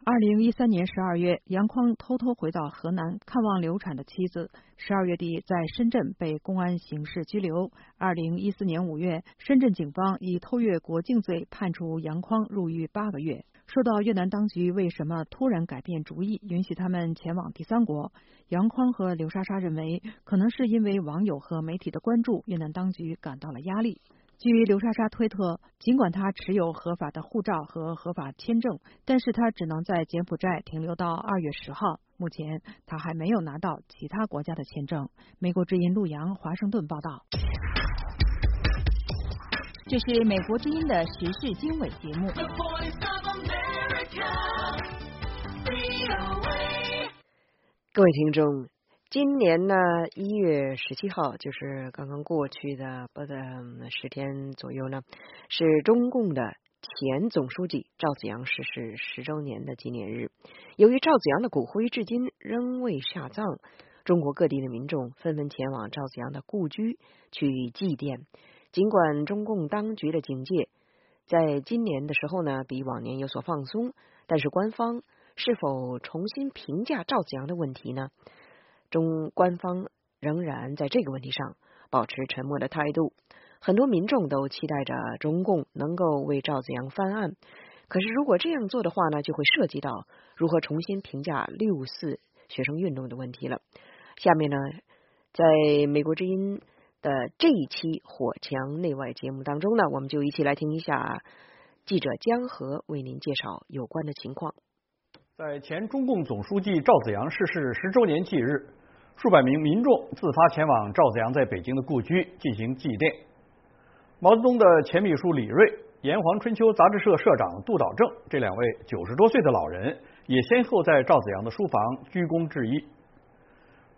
2013年12月，杨匡偷偷回到河南看望流产的妻子。12月底在深圳被公安刑事拘留。2014年5月，深圳警方以偷越国境罪判处杨匡入狱8个月。说到越南当局为什么突然改变主意，允许他们前往第三国，杨匡和刘莎莎认为，可能是因为网友和媒体的关注，越南当局感到了压力。据刘莎莎推特，尽管她持有合法的护照和合法签证，但是她只能在柬埔寨停留到2月10号。目前她还没有拿到其他国家的签证。美国之音陆洋华盛顿报道。 这是美国之音的时事经纬节目。 各位听众，今年呢1月17号，就是刚刚过去的10天左右呢，是中共的前总书记赵紫阳逝世10周年的纪念日。由于赵紫阳的骨灰至今仍未下葬，中国各地的民众纷纷前往赵紫阳的故居去祭奠。尽管中共当局的警戒在今年的时候呢比往年有所放松，但是官方是否重新评价赵紫阳的问题呢？官方仍然在这个问题上保持沉默的态度。很多民众都期待着中共能够为赵紫阳翻案，可是如果这样做的话呢，就会涉及到如何重新评价6·4学生运动的问题了。下面呢，在美国之音的这一期火墙内外节目当中呢，我们就一起来听一下记者江河为您介绍有关的情况。 在前中共总书记赵紫阳逝世10周年忌日，数百名民众自发前往赵紫阳在北京的故居进行祭奠。毛泽东的前秘书李锐、炎黄春秋杂志社社长杜导正这2位90多岁的老人，也先后在赵紫阳的书房鞠躬致意。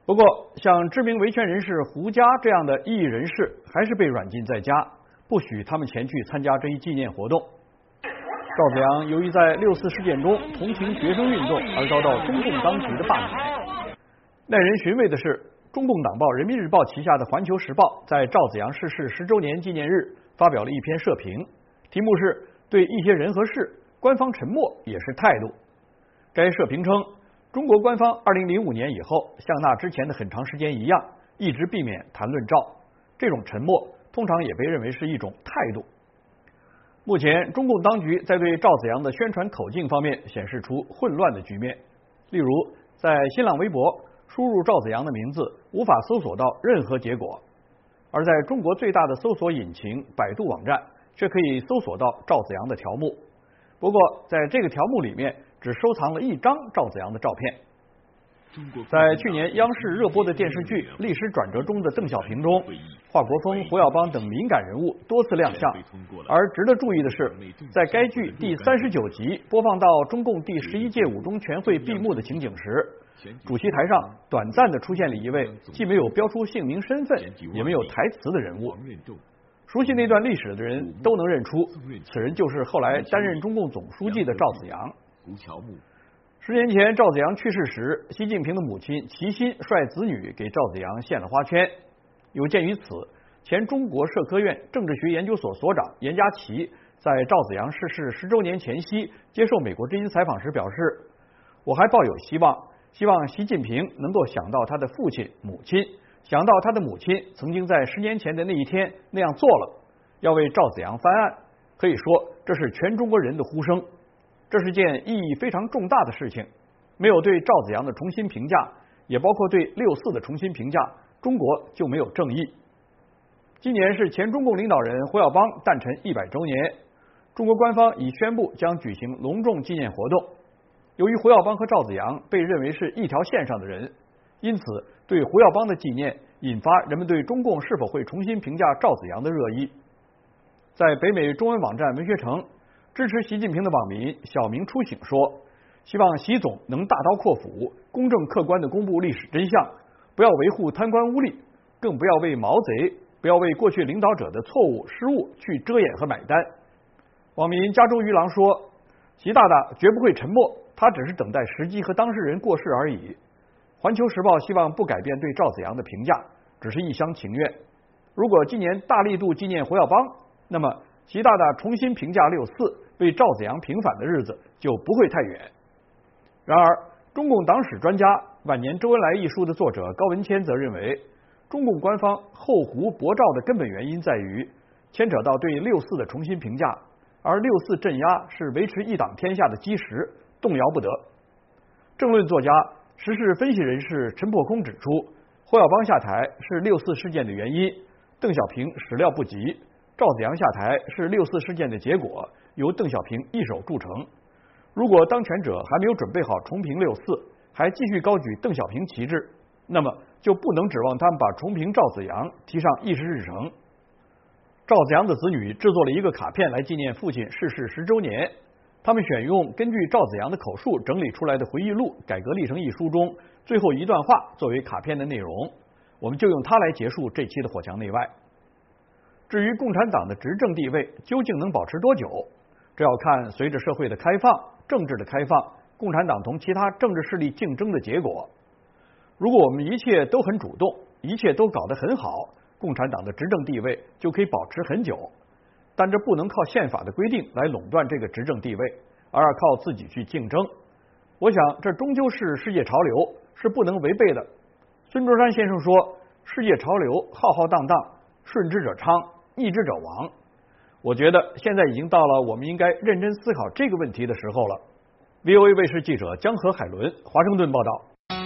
不过，像知名维权人士胡佳这样的异议人士，还是被软禁在家，不许他们前去参加这一纪念活动。赵子阳由于在6·4事件中同情学生运动而遭到中共当局的罢免。耐人寻味的是，中共党报《人民日报》旗下的《环球时报》在赵子阳逝世10周年纪念日发表了一篇社评，题目是“对一些人和事，官方沉默也是态度”。该社评称，中国官方2005年以后，像那之前的很长时间一样，一直避免谈论赵，这种沉默通常也被认为是一种态度。目前，中共当局在对赵子阳的宣传口径方面显示出混乱的局面。例如，在新浪微博输入赵子阳的名字，无法搜索到任何结果；而在中国最大的搜索引擎百度网站，却可以搜索到赵子阳的条目。不过，在这个条目里面，只收藏了一张赵子阳的照片。在去年央视热播的电视剧《历史转折中的邓小平》中，华国锋、胡耀邦等敏感人物多次亮相。而值得注意的是，在该剧第39集播放到中共第11届五中全会闭幕的情景时，主席台上短暂地出现了一位既没有标出姓名身份，也没有台词的人物。熟悉那段历史的人都能认出，此人就是后来担任中共总书记的赵子阳。10年前赵子阳去世时，习近平的母亲齐心率子女给赵子阳献了花圈。有鉴于此，前中国社科院政治学研究所所长严家琪在赵子阳逝世10周年前夕接受美国之音采访时表示，我还抱有希望习近平能够想到他的父亲母亲，想到他的母亲曾经在10年前的那一天那样做了，要为赵子阳翻案。可以说这是全中国人的呼声，这是件意义非常重大的事情。没有对赵子阳的重新评价，也包括对6·4的重新评价，中国就没有正义。今年是前中共领导人胡耀邦诞辰100周年，中国官方已宣布将举行隆重纪念活动。由于胡耀邦和赵子阳被认为是一条线上的人，因此对胡耀邦的纪念引发人们对中共是否会重新评价赵子阳的热议。在北美中文网站文学城，支持习近平的网民小明初醒说，希望习总能大刀阔斧、公正客观地公布历史真相，不要维护贪官污吏，更不要为毛贼，不要为过去领导者的错误失误去遮掩和买单。网民加州鱼郎说，习大大绝不会沉默，他只是等待时机和当事人过世而已。环球时报希望不改变对赵子阳的评价，只是一厢情愿。如果今年大力度纪念胡耀邦，那么习大大重新评价6·4，为赵子阳平反的日子就不会太远。然而，中共党史专家《晚年周恩来》一书的作者高文谦则认为，中共官方后胡驳赵的根本原因在于牵扯到对6·4的重新评价，而6·4镇压是维持一党天下的基石，动摇不得。政论作家、时事分析人士陈破空指出，胡耀邦下台是6·4事件的原因，邓小平始料不及，赵子阳下台是6·4事件的结果，由邓小平一手铸成。如果当权者还没有准备好重评6·4，还继续高举邓小平旗帜，那么就不能指望他们把重评赵子阳提上议事日程。赵子阳的子女制作了一个卡片来纪念父亲逝世10周年，他们选用根据赵子阳的口述整理出来的回忆录《改革历程》一书中最后一段话作为卡片的内容，我们就用它来结束这期的火墙内外。至于共产党的执政地位究竟能保持多久，这要看随着社会的开放、政治的开放，共产党同其他政治势力竞争的结果。如果我们一切都很主动，一切都搞得很好，共产党的执政地位就可以保持很久。但这不能靠宪法的规定来垄断这个执政地位，而要靠自己去竞争。我想这终究是世界潮流，是不能违背的。孙中山先生说，世界潮流浩浩荡荡，顺之者昌，逆之者亡。我觉得现在已经到了我们应该认真思考这个问题的时候了。VOA 卫视记者江河海伦华盛顿报道。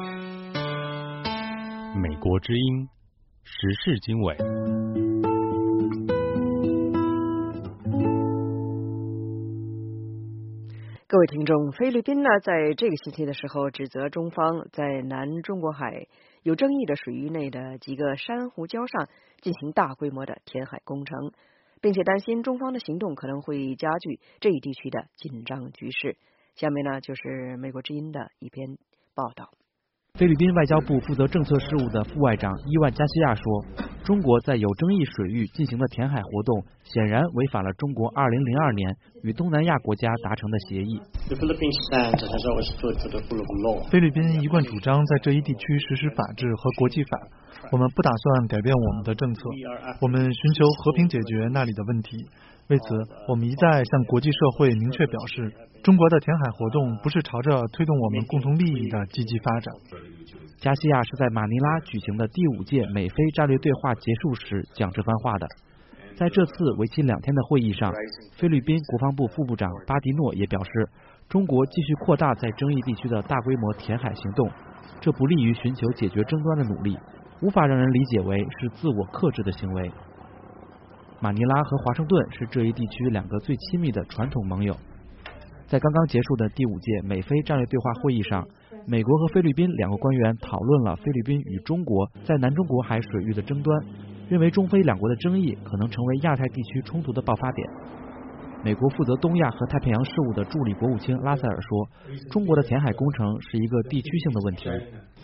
美国之音时事经纬。 各位听众，菲律宾呢在这个星期的时候指责中方在南中国海有争议的水域内的几个珊瑚礁上进行大规模的填海工程，并且担心中方的行动可能会加剧这一地区的紧张局势。下面呢就是美国之音的一篇报道。 菲律宾外交部负责政策事务的副外长伊万加西亚说，中国在有争议水域进行的填海活动显然违反了中国2002年与东南亚国家达成的协议。 菲律宾一贯主张在这一地区实施法治和国际法，我们不打算改变我们的政策，我们寻求和平解决那里的问题。为此，我们一再向国际社会明确表示，中国的填海活动不是朝着推动我们共同利益的积极发展。 加西亚是在马尼拉举行的第5届美菲战略对话结束时讲这番话的。在这次为期2天的会议上，菲律宾国防部副部长巴迪诺也表示，中国继续扩大在争议地区的大规模填海行动，这不利于寻求解决争端的努力，无法让人理解为是自我克制的行为。马尼拉和华盛顿是这一地区2个最亲密的传统盟友。在刚刚结束的第5届美菲战略对话会议上，美国和菲律宾2个官员讨论了菲律宾与中国在南中国海水域的争端，认为中菲2国的争议可能成为亚太地区冲突的爆发点。美国负责东亚和太平洋事务的助理国务卿拉塞尔说，中国的填海工程是一个地区性的问题。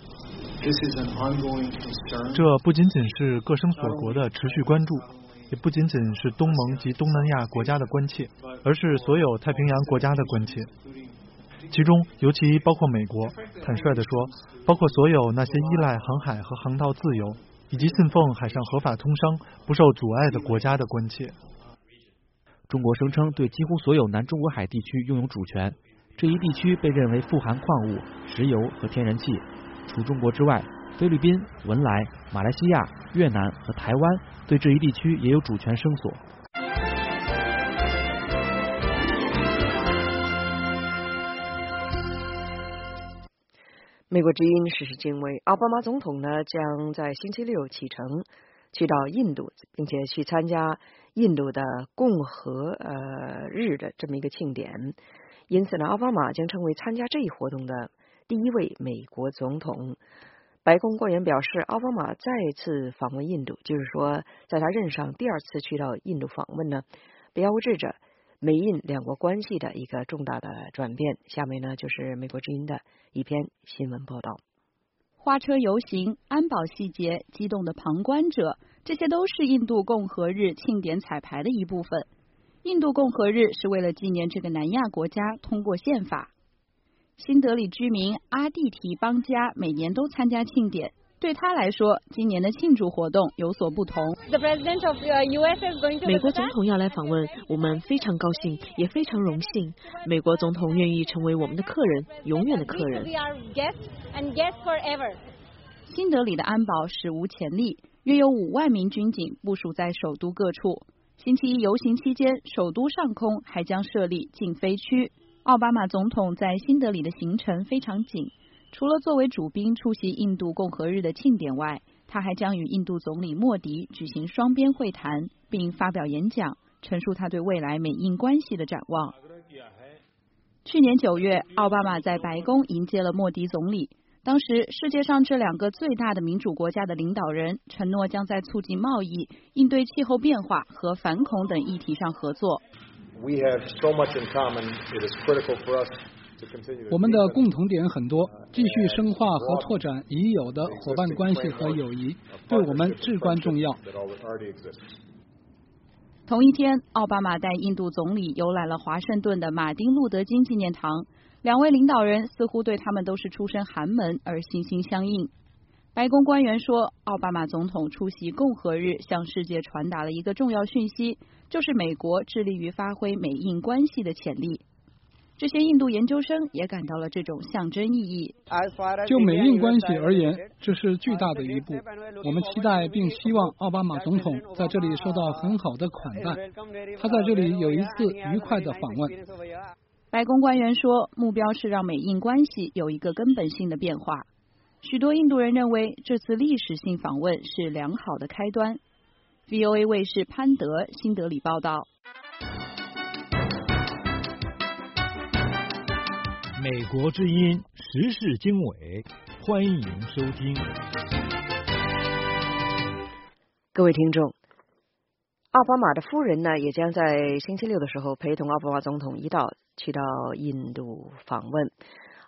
这不仅仅是各生所国的持续关注，也不仅仅是东盟及东南亚国家的关切，而是所有太平洋国家的关切。其中尤其包括美国，坦率地说，包括所有那些依赖航海和航道自由，以及信奉海上合法通商不受阻碍的国家的关切。 中国声称对几乎所有南中国海地区拥有主权，这一地区被认为富含矿物、石油和天然气。除中国之外，菲律宾、文莱、马来西亚、越南和台湾对这一地区也有主权声索。 美国之音时事经纬，奥巴马总统呢将在星期六启程去到印度，并且去参加印度的共和日的这么一个庆典。因此呢，奥巴马将成为参加这一活动的第1位美国总统。白宫官员表示，奥巴马再次访问印度，就是说在他任上第2次去到印度访问呢，标志着美印2国关系的一个重大的转变。下面呢就是美国之音的一篇新闻报道。 花车游行、安保细节、激动的旁观者，这些都是印度共和日庆典彩排的一部分。印度共和日是为了纪念这个南亚国家通过宪法。新德里居民阿蒂提邦加每年都参加庆典，对他来说，今年的庆祝活动有所不同。 美国总统要来访问，我们非常高兴，也非常荣幸。美国总统愿意成为我们的客人，永远的客人。 新德里的安保史无前例，约有5万名军警部署在首都各处。星期一游行期间，首都上空还将设立禁飞区。奥巴马总统在新德里的行程非常紧，除了作为主宾出席印度共和日的庆典外，他还将与印度总理莫迪举行双边会谈，并发表演讲，陈述他对未来美印关系的展望。去年9月，奥巴马在白宫迎接了莫迪总理。当时，世界上这2个最大的民主国家的领导人承诺将在促进贸易、应对气候变化和反恐等议题上合作。 我们的共同点很多，继续深化和拓展已有的伙伴关系和友谊，对我们至关重要。 同一天，奥巴马带印度总理游览了华盛顿的马丁路德金纪念堂，2位领导人似乎对他们都是出身寒门而心心相印。白宫官员说，奥巴马总统出席共和日向世界传达了一个重要讯息，就是美国致力于发挥美印关系的潜力。这些印度研究生也感到了这种象征意义。 就美印关系而言，这是巨大的一步。我们期待并希望奥巴马总统在这里受到很好的款待，他在这里有一次愉快的访问。 白宫官员说，目标是让美印关系有一个根本性的变化。许多印度人认为这次历史性访问是良好的开端。VOA 卫视潘德新德里报道。 美国之音时事经纬，欢迎收听。 各位听众，奥巴马的夫人呢，也将在星期六的时候陪同奥巴马总统一道去到印度访问。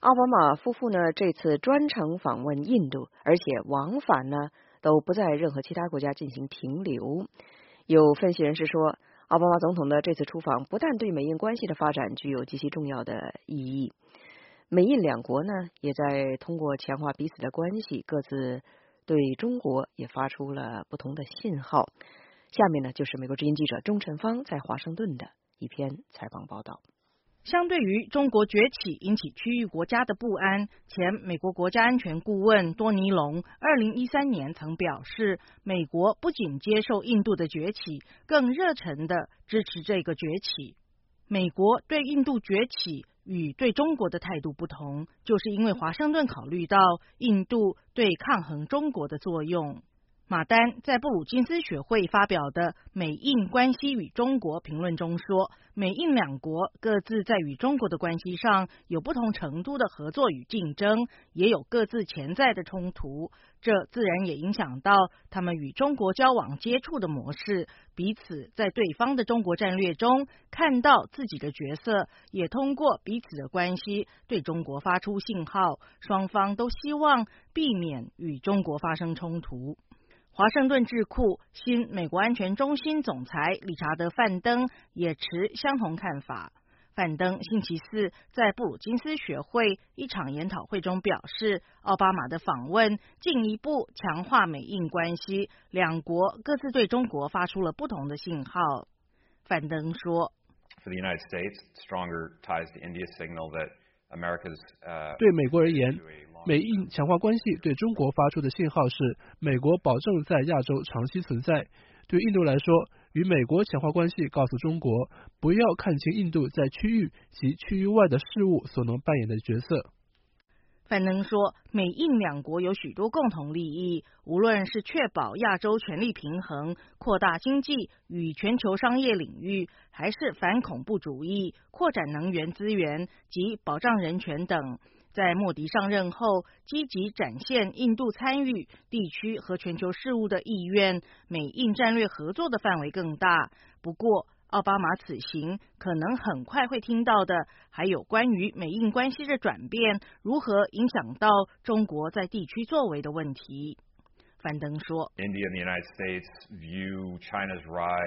奥巴马夫妇呢这次专程访问印度，而且往返呢都不在任何其他国家进行停留。有分析人士说，奥巴马总统的这次出访不但对美印关系的发展具有极其重要的意义，美印两国呢也在通过强化彼此的关系，各自对中国也发出了不同的信号。下面呢就是美国之音记者钟晨芳在华盛顿的一篇采访报道。 相对于中国崛起引起区域国家的不安，前美国国家安全顾问多尼龙2013年曾表示，美国不仅接受印度的崛起，更热忱地支持这个崛起。美国对印度崛起与对中国的态度不同，就是因为华盛顿考虑到印度对抗衡中国的作用。马丹在布鲁金斯学会发表的《美印关系与中国》评论中说，美印两国各自在与中国的关系上有不同程度的合作与竞争，也有各自潜在的冲突，这自然也影响到他们与中国交往接触的模式，彼此在对方的中国战略中看到自己的角色，也通过彼此的关系对中国发出信号，双方都希望避免与中国发生冲突。华盛顿智库新美国安全中心总裁理查德·范登也持相同看法。范登星期四在布鲁金斯学会一场研讨会中表示，奥巴马的访问进一步强化美印关系，两国各自对中国发出了不同的信号。范登说， For the United States, stronger ties to India signal that America's 对美国而言，美印强化关系对中国发出的信号是美国保证在亚洲长期存在。对印度来说，与美国强化关系告诉中国不要看清印度在区域及区域外的事务所能扮演的角色。 范登说，美印两国有许多共同利益，无论是确保亚洲权力平衡、扩大经济与全球商业领域，还是反恐怖主义、扩展能源资源及保障人权等。在莫迪上任后，积极展现印度参与地区和全球事务的意愿，美印战略合作的范围更大。不过，奥巴马此行可能很快会听到的，还有关于美印关系的转变如何影响到中国在地区作为的问题。范登说 India and the United States view China's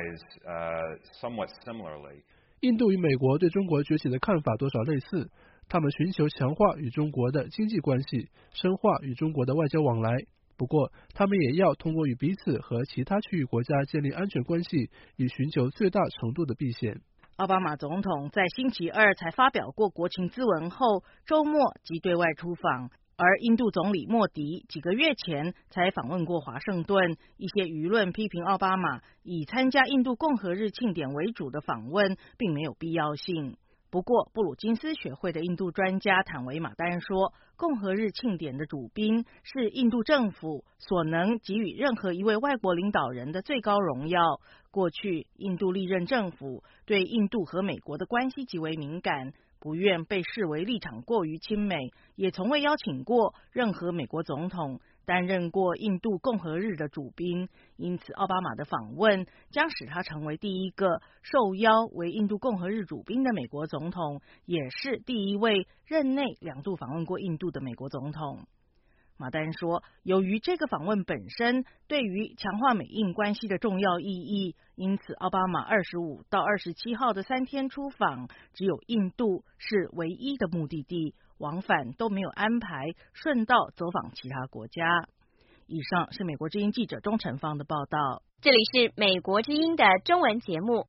rise somewhat similarly. 印度与美国对中国崛起的看法多少类似，他们寻求强化与中国的经济关系，深化与中国的外交往来。不过，他们也要通过与彼此和其他区域国家建立安全关系，以寻求最大程度的避险。 奥巴马总统在星期二才发表过国情咨文后，周末即对外出访。而印度总理莫迪几个月前才访问过华盛顿，一些舆论批评奥巴马以参加印度共和日庆典为主的访问并没有必要性。不过，布鲁金斯学会的印度专家坦维马丹说，共和日庆典的主宾是印度政府所能给予任何一位外国领导人的最高荣耀。过去，印度历任政府对印度和美国的关系极为敏感，不愿被视为立场过于亲美，也从未邀请过任何美国总统担任过印度共和日的主宾，因此奥巴马的访问将使他成为第一个受邀为印度共和日主宾的美国总统，也是第一位任内2度访问过印度的美国总统。马丹说，由于这个访问本身对于强化美印关系的重要意义，因此奥巴马25到27号的3天出访，只有印度是唯一的目的地，往返都没有安排顺道走访其他国家。以上是美国之音记者钟晨芳的报道。 这里是美国之音的中文节目。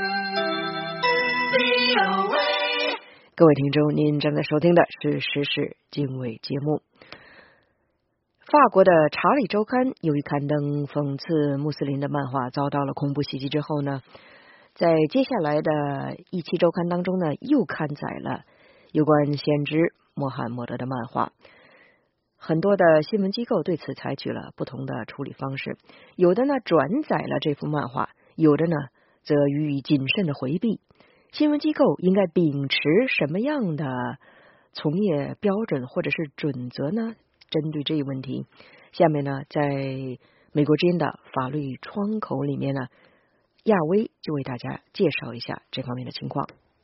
各位听众，您正在收听的是时事经纬节目。法国的《查理周刊》由于刊登讽刺穆斯林的漫画遭到了恐怖袭击之后呢，在接下来的一期周刊当中呢，又刊载了有关先知穆罕默德的漫画。很多的新闻机构对此采取了不同的处理方式，有的呢转载了这幅漫画，有的呢则予以谨慎的回避。新闻机构应该秉持什么样的从业标准或者是准则呢？针对这一问题，下面呢，在美国之音的法律窗口里面呢，亚威就为大家介绍一下这方面的情况。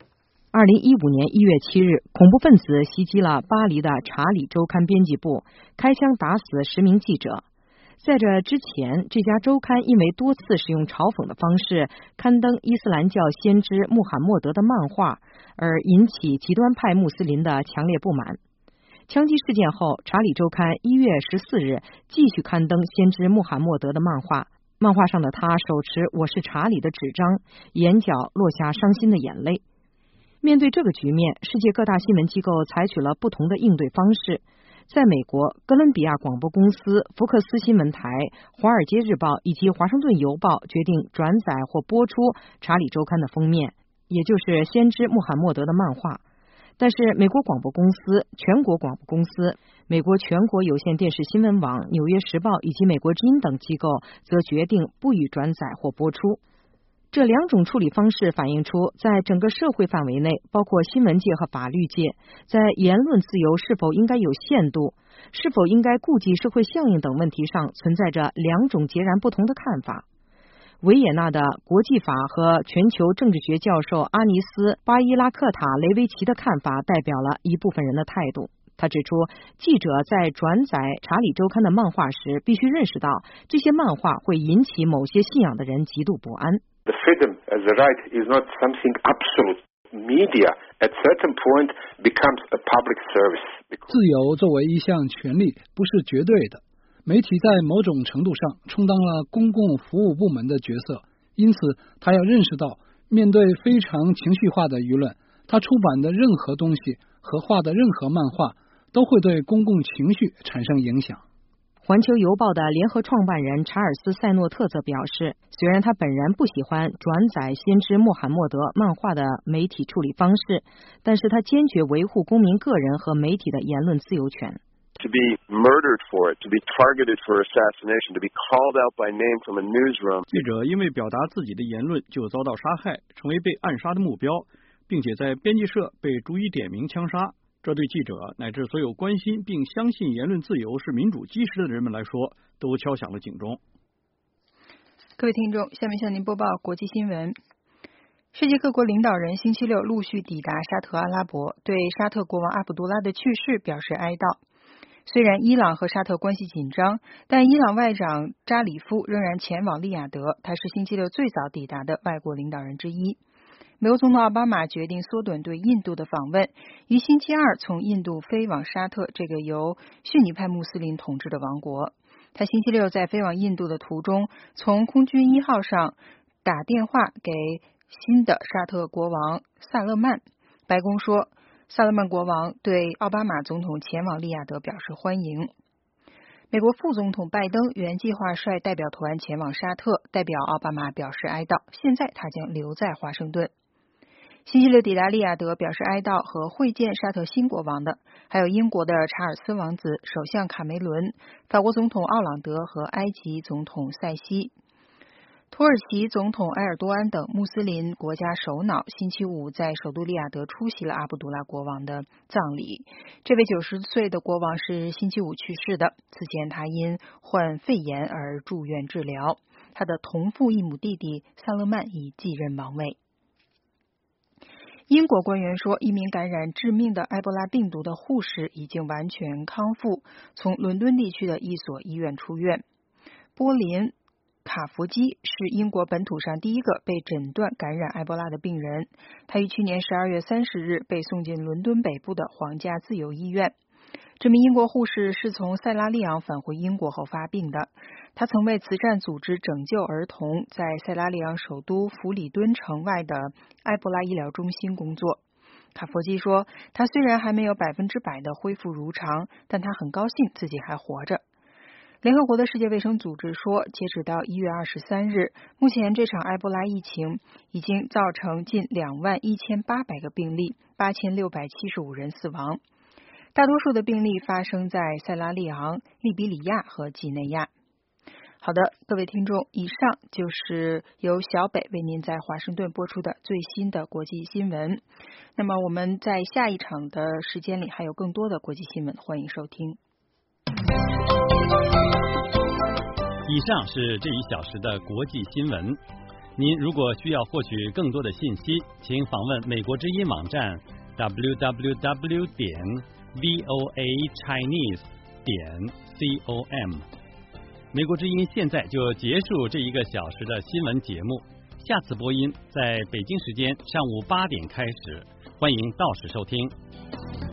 2015年1月7日，恐怖分子袭击了巴黎的《查理周刊》编辑部，开枪打死10名记者。在这之前，这家周刊因为多次使用嘲讽的方式刊登伊斯兰教先知穆罕默德的漫画，而引起极端派穆斯林的强烈不满。枪击事件后，《查理周刊》1月14日继续刊登先知穆罕默德的漫画，漫画上的他手持我是查理的纸张，眼角落下伤心的眼泪。面对这个局面，世界各大新闻机构采取了不同的应对方式。在美国，哥伦比亚广播公司、福克斯新闻台、华尔街日报以及华盛顿邮报决定转载或播出《查理周刊》的封面，也就是先知穆罕默德的漫画。但是，美国广播公司、全国广播公司、美国全国有线电视新闻网、纽约时报以及美国之音等机构则决定不予转载或播出。这两种处理方式反映出，在整个社会范围内，包括新闻界和法律界，在言论自由是否应该有限度，是否应该顾及社会效应等问题上，存在着两种截然不同的看法。维也纳的国际法和全球政治学教授阿尼斯·巴伊拉克塔雷维奇的看法代表了一部分人的态度。他指出，记者在转载《查理周刊》的漫画时，必须认识到这些漫画会引起某些信仰的人极度不安。 The freedom as a right is not something absolute. Media at certain point becomes a public service. 自由作为一项权利不是绝对的，媒体在某种程度上充当了公共服务部门的角色，因此他要认识到，面对非常情绪化的舆论，他出版的任何东西和画的任何漫画都会对公共情绪产生影响。 环球邮报的联合创办人查尔斯·塞诺特则表示，虽然他本人不喜欢转载先知穆罕默德漫画的媒体处理方式，但是他坚决维护公民个人和媒体的言论自由权。 To be murdered for it, to be targeted for assassination, to be called out by name from a newsroom. 记者因为表达自己的言论就遭到杀害，成为被暗杀的目标，并且在编辑社被逐一点名枪杀。这对记者乃至所有关心并相信言论自由是民主基石的人们来说，都敲响了警钟。 各位听众，下面向您播报国际新闻。世界各国领导人星期六陆续抵达沙特阿拉伯，对沙特国王阿卜杜拉的去世表示哀悼。虽然伊朗和沙特关系紧张，但伊朗外长扎里夫仍然前往利雅得，他是星期六最早抵达的外国领导人之一。美国总统奥巴马决定缩短对印度的访问，于星期二从印度飞往沙特这个由逊尼派穆斯林统治的王国。他星期六在飞往印度的途中，从空军1号上打电话给新的沙特国王萨勒曼。白宫说，萨勒曼国王对奥巴马总统前往利雅得表示欢迎。美国副总统拜登原计划率代表团前往沙特，代表奥巴马表示哀悼，现在他将留在华盛顿。星期六抵达利雅得表示哀悼和会见沙特新国王的，还有英国的查尔斯王子、首相卡梅伦、法国总统奥朗德和埃及总统塞西。土耳其总统埃尔多安等穆斯林国家首脑星期五在首都利雅得出席了阿卜杜拉国王的葬礼。这位90岁的国王是星期五去世的，此前他因患肺炎而住院治疗。他的同父异母弟弟萨勒曼已继任王位。英国官员说，一名感染致命的埃博拉病毒的护士已经完全康复，从伦敦地区的一所医院出院。波林卡弗基是英国本土上第一个被诊断感染埃博拉的病人，他于去年12月30日被送进伦敦北部的皇家自由医院。这名英国护士是从塞拉利昂返回英国后发病的，他曾为慈善组织拯救儿童在塞拉利昂首都弗里敦城外的埃博拉医疗中心工作。卡佛基说，他虽然还没有100%的恢复如常，但他很高兴自己还活着。联合国的世界卫生组织说，截止到1月23日，目前这场埃博拉疫情已经造成近21800个病例，8675人死亡。大多数的病例发生在塞拉利昂、利比里亚和几内亚。好的，各位听众，以上就是由小北为您在华盛顿播出的最新的国际新闻。那么我们在下一场的时间里还有更多的国际新闻，欢迎收听。 以上是这1小时的国际新闻。 您如果需要获取更多的信息，请访问美国之音网站 www.voachinese.com。美国之音现在就结束这1个小时的新闻节目，下次播音在北京时间上午8点开始，欢迎到时收听。